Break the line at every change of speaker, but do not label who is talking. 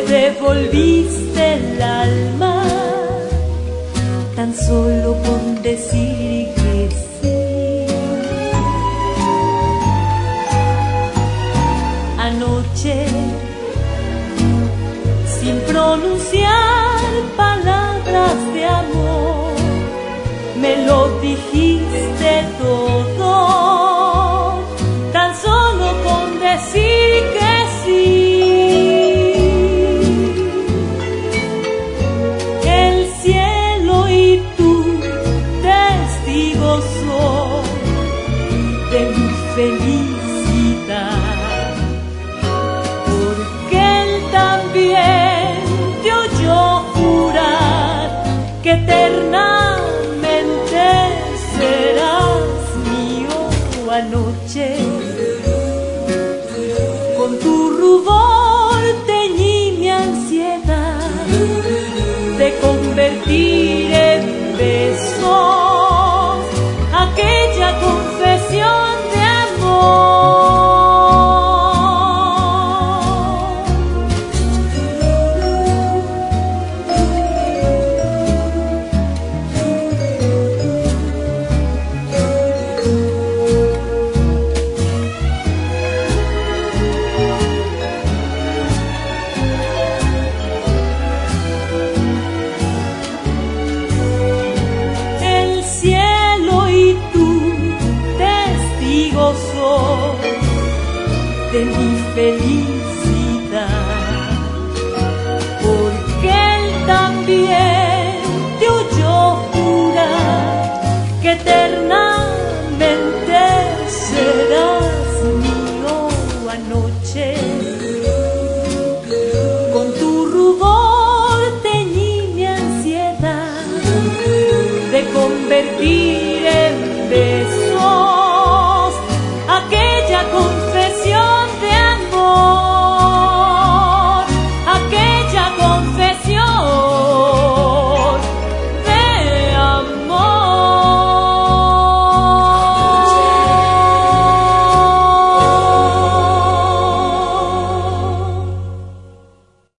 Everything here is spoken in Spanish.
devolviste el alma tan solo con decir que sí. Anoche, sin pronunciar palabras de amor, me lo dijiste todo, tan solo con decir que sí. El cielo y tú, testigos son de mi felicidad, porque él también te oyó jurar que eternamente serás mío. Anoche, con tu rubor teñí mi ansiedad de convertir en besos aquella confesión de amor. De mi felicidad.